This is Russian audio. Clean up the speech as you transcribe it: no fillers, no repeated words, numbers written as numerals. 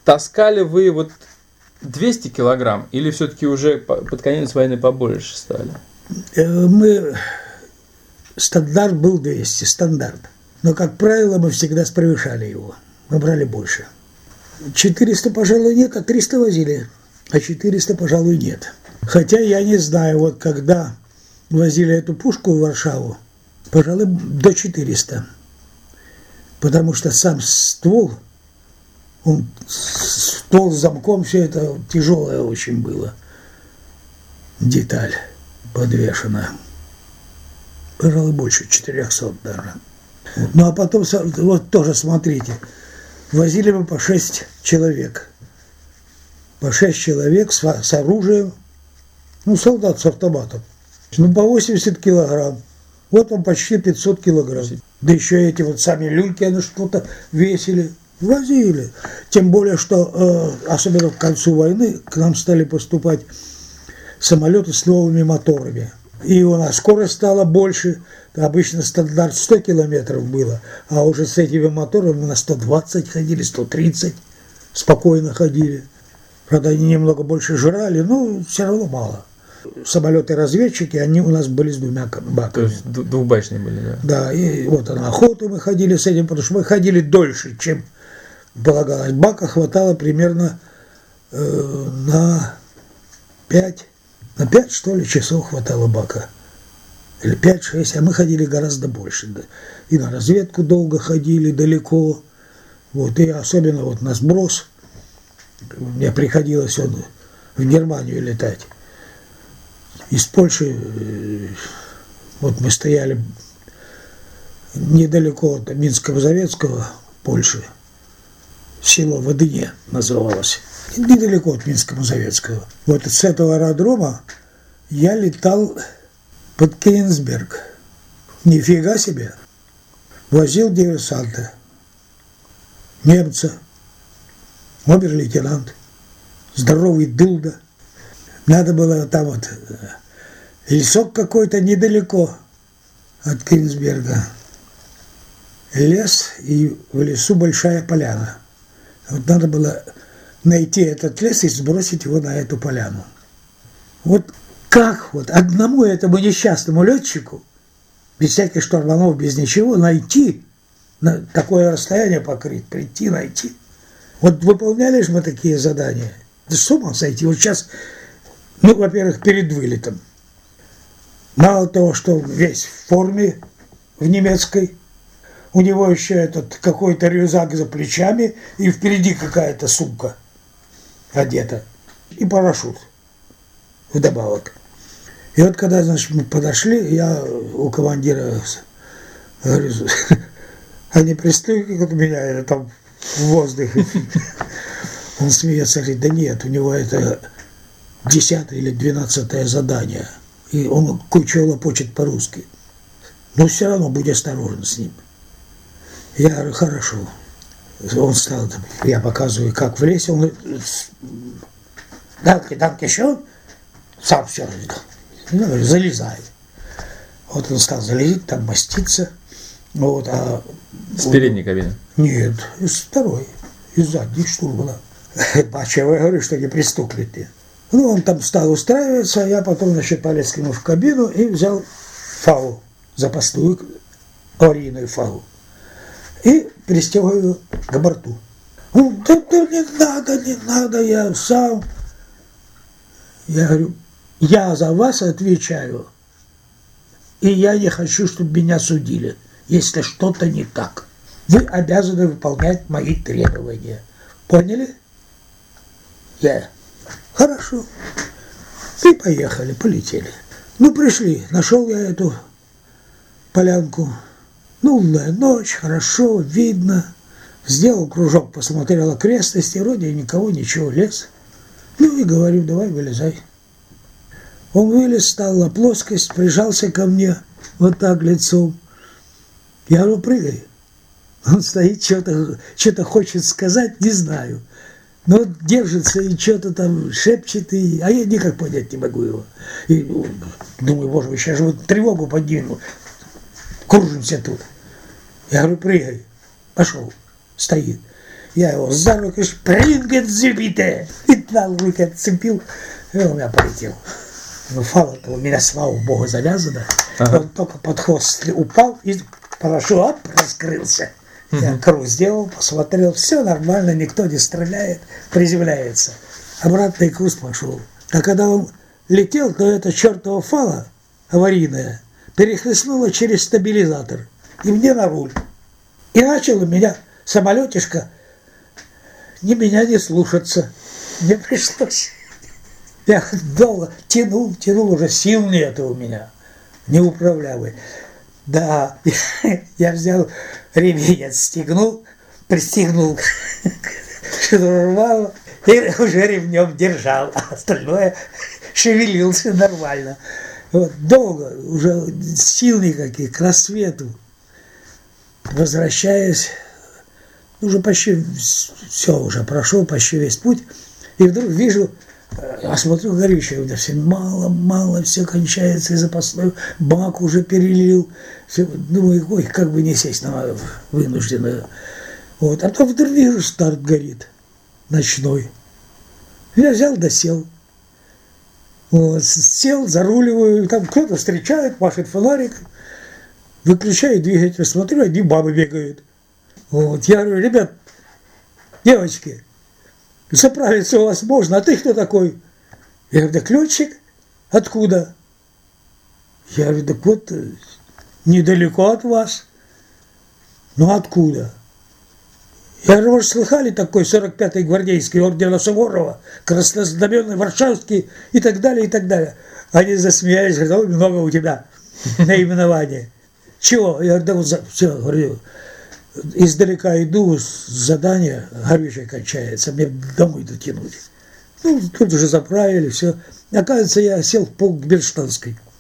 таскали вы вот 200 килограмм или все-таки уже под конец войны побольше стали? Стандарт был 200, стандарт. Но, как правило, мы всегда превышали его. Мы брали больше. 400, пожалуй, нет, а 300 возили. А 400, пожалуй, нет. Хотя я не знаю, вот когда возили эту пушку в Варшаву, пожалуй, до 400. Потому что сам ствол, ствол с замком, все это тяжелое очень было. Деталь подвешена. Пожалуй, больше 400 даже. Ну, а потом, вот тоже смотрите, возили мы по 6 человек. По 6 человек с оружием, ну, солдат с автоматом. Ну, по 80 килограмм. Вот вам почти 500 килограмм. Да еще эти вот сами люльки, они что-то весили. Возили. Тем более, что, особенно к концу войны, к нам стали поступать самолеты с новыми моторами. И у нас скорость стала больше. Обычно стандарт 100 километров было, а уже с этими моторами мы на 120 ходили, 130 спокойно ходили. Правда, они немного больше жрали, но все равно мало. Самолеты-разведчики, они у нас были с 2 баками. То есть двухбачные были, да? Да, и вот на охоту мы ходили с этим, потому что мы ходили дольше, чем полагалось. Бака хватало примерно на 5, что ли, часов хватало бака. Или 5-6, а мы ходили гораздо больше. Да. И на разведку долго ходили, далеко. Вот, и особенно вот на сброс. Мне приходилось в Германию летать. Из Польши, вот мы стояли недалеко от Минска-Мазовецкого, Польши. Село Водыне называлось. Недалеко от Минска-Мазовецкого. Вот с этого аэродрома я летал под Кенигсберг. Нифига себе. Возил диверсанта. Немца. Обер-лейтенант. Здоровый дылда. Надо было там вот лесок какой-то недалеко от Кенигсберга. Лес, и в лесу большая поляна. Вот надо было найти этот лес и сбросить его на эту поляну. Вот как вот одному этому несчастному летчику, без всяких штурманов, без ничего, найти, на такое расстояние покрыть, прийти, найти. Вот выполняли же мы такие задания. Да с ума сойти. Вот сейчас, ну, во-первых, перед вылетом. Мало того, что весь в форме, в немецкой, у него еще этот какой-то рюкзак за плечами, и впереди какая-то сумка одета, и парашют вдобавок. И вот когда, значит, мы подошли, я у командира говорю, а не пристойки, как у меня, это там в воздухе. Он смеется, говорит, да нет, у него это 10 или 12 задание. И он кое-что лопочет по-русски. Но все равно будь осторожен с ним. Я говорю, хорошо. Он стал, я показываю, как в лесе, он данки еще, сам все я говорю, залезай. Вот он стал залезть, там маститься. Вот, с передней кабины? Нет, из второй, из задней штурмана. Бачева, я говорю, что не пристукнет. Ну, он там стал устраиваться, а я потом, значит, полез к нему в кабину и взял фау, запасную аварийную фау. И пристегиваю к борту. Он, да не надо, я сам. Я говорю, я за вас отвечаю, и я не хочу, чтобы меня судили, если что-то не так. Вы обязаны выполнять мои требования. Поняли? Я. Хорошо. И поехали, полетели. Ну, пришли, нашел я эту полянку. Лунная ночь, хорошо, видно. Сделал кружок, посмотрел окрестности, вроде никого, ничего, лес. Ну и говорю, давай вылезай. Он вылез, стал на плоскость, прижался ко мне вот так лицом. Я говорю, прыгай. Он стоит, что-то хочет сказать, не знаю. Но держится и что-то там шепчет, а я никак понять не могу его. И думаю, боже мой, сейчас же вот тревогу подниму. Кружимся тут. Я говорю, прыгай. Пошел. Стоит. Я его за руку шпринген зюбите. И дал руки отцепил, и он у меня полетел. Ну, фала-то у меня, слава богу, завязана. Ага. Он только под хвост упал и парашют раскрылся. Я круг сделал, посмотрел, все нормально, никто не стреляет, приземляется. Обратный курс пошел. А когда он летел, то эта чертова фала аварийная перехлестнула через стабилизатор. И мне на руль. И начал у меня самолетишко меня не слушаться. Мне пришлось. Я долго тянул, уже сил нету у меня. Неуправляемый. Да, я взял ремень, отстегнул, пристегнул к штурвалу и уже ремнем держал, а остальное шевелился нормально. Вот, долго, уже сил никаких, к рассвету. Возвращаясь, уже почти все уже прошел, почти весь путь, и вдруг вижу, смотрю, горючее у меня все мало, все кончается, и запасной бак уже перелил. Все, думаю, ой, как бы не сесть на вынужденно. Вот. А то вдруг вижу, старт горит, ночной. Я взял да сел. Вот. Сел, заруливаю, там кто-то встречает, машет фонарик, выключаю двигатель, смотрю, одни бабы бегают. Вот. Я говорю, ребят, девочки, заправиться у вас можно, а ты кто такой? Я говорю, да летчик. Откуда? Я говорю, так вот, недалеко от вас. Ну откуда? Я говорю, может, слыхали такой 45-й гвардейский ордена Суворова, краснознаменный Варшавский и так далее, и так далее. Они засмеялись, говорят, много у тебя наименования. Чего? Я говорю, да вот все, говорю, издалека иду, задание, горючее кончается, мне домой дотянуть. Ну, тут уже заправили, все. Оказывается, я сел в полк Бельштанской.